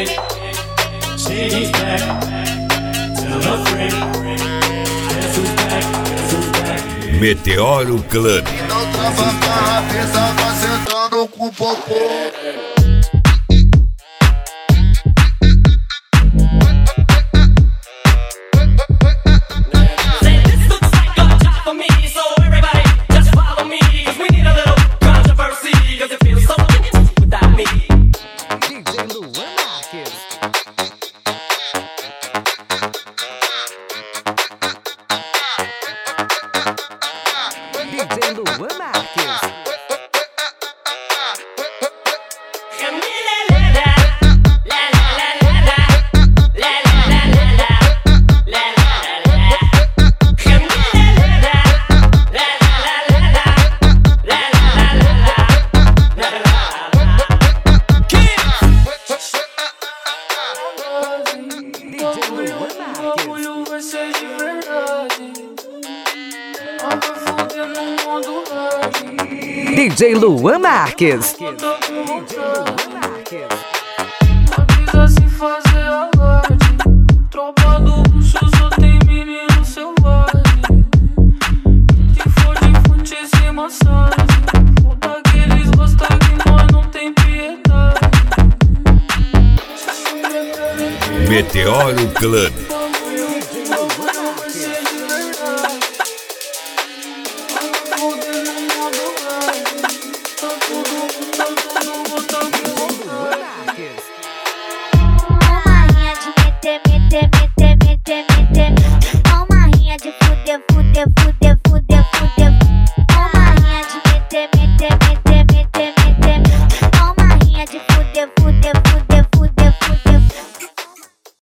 Shady's back. Tell a friend. Guess who's back? Guess who's back? Meteoro Club. Não trava a cabeça, vai sentando com o popô. DJ Luan Marques. DJ Luan Marques. Avisa se fazer alarde. Tropa do luxo só tem menino selvagem. Se for de fute sem massagem, foda que eles gostam que nós não tem piedade. Meteoro Club. Fuder.